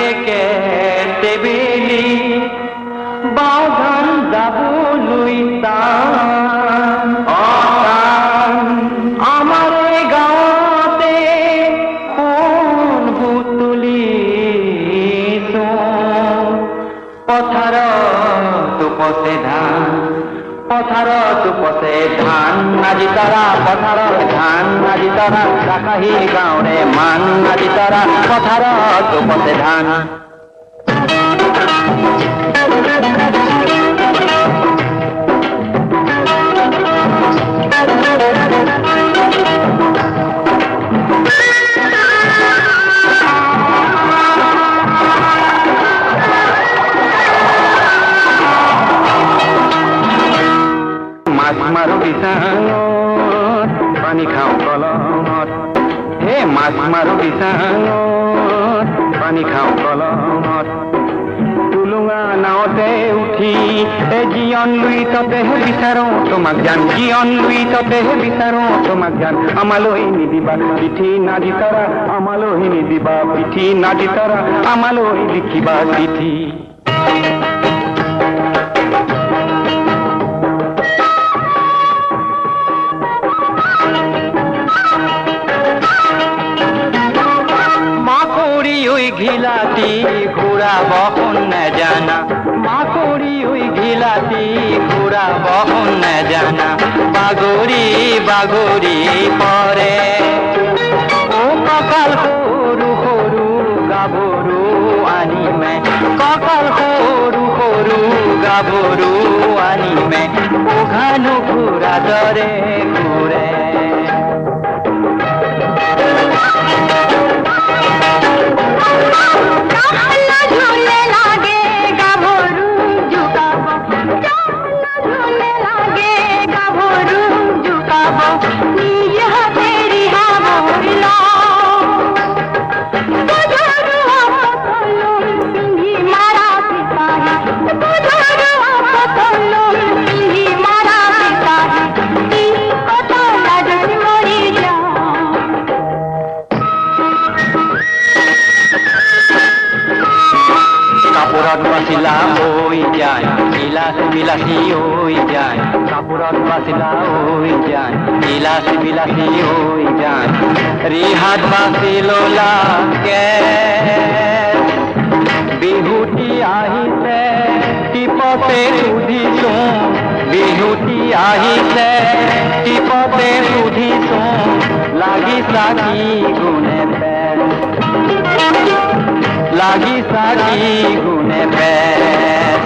কেতেবেলি বাগান যাবলৈ টান আমাৰ গাঁৱতে সোণ বুটলিছো পথাৰত উপচে ধান পথাৰত উপচে ধান আজি তৰা পথাৰত ধান আজি তৰা ৰাখাহী গাঁৱৰে মান আজি তৰা পথাৰত উপচে ধান মাছ মাৰো বিছাঙত পানী খাওঁ কলমত হে মাছ মাৰো বিছাঙত পানী খাওঁ কলমত টুলুঙা নাওতে উঠি জীৱন লুই ততেহে বিচাৰো তোমাক জান জীৱন লুই ততেহে বিচাৰো তোমাক জান আমালৈ নিদিবা পিঠি নাদি তৰা আমালৈ নিদিবা পিঠি নাদি তৰা আমালৈ লিখিবা চিঠি ঘিলাতি ঘুরাব না জানা মাকড়ি ওই ঘিলাতি ঘুরাব না জানা বাগরি বাগরি পরে ও ককাল সরু সরু গাভরু আনিমে ককাল সরু সরু গাভরু আনিমে উঘানু ঘুরা দরে ঘুরে কাপোৰত বাচিলা হৈ যায় বিলাসী বিলাসী হৈ যায় কাপোৰত বাচিলা হৈ যায় বিলাসী বিলাসী হৈ যায় ৰিহাত বাচি ললাকে বিহুতি আহিছে টিপতে সুধিছো বিহুতি আহিছে টিপতে সুধিছো লাগিছা কি গুণে পেৰ লাগিছা কি গুণে পেৰ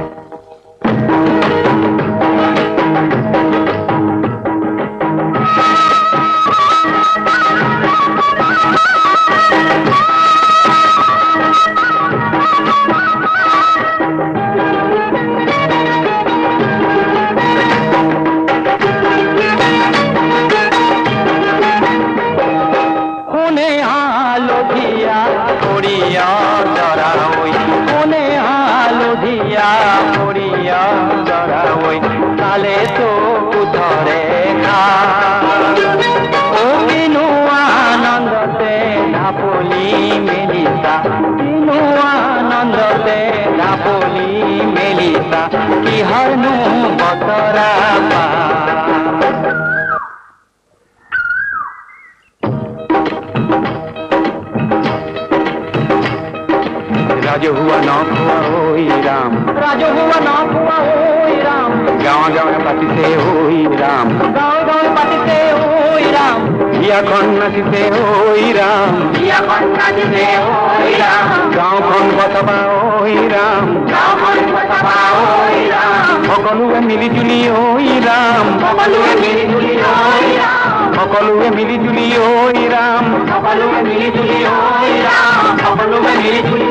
কালে তো উঠরে খা ও বিনু আনন্দতে ঢাপলি মেলিছা বিনু আনন্দতে ঢাপলি মেলিছা কিহৰনো বতৰা পা ৰাজহুৱা নখোৱা ঐ ৰাম ৰাজহুৱা নখোৱা ঐ ৰাম গাঁৱে গাঁৱে পাতিছে ঐ ৰাম গাঁৱে গাঁৱে পাতিছে ঐ ৰাম বিয়াখন নাচিছে ঐ ৰাম বিয়াখন নাচিছে ঐ ৰাম গাঁওখন বচাবা ঐ ৰাম গাঁওখন বচাবা ঐ ৰাম সকলোৱে মিলি জুলি ঐ ৰাম সকলোৱে মিলি জুলি ঐ ৰাম সকলোৱে মিলি জুলি ঐ ৰাম সকলোৱে মিলি জুলি ঐ ৰাম সকলোৱে মিলি জুলি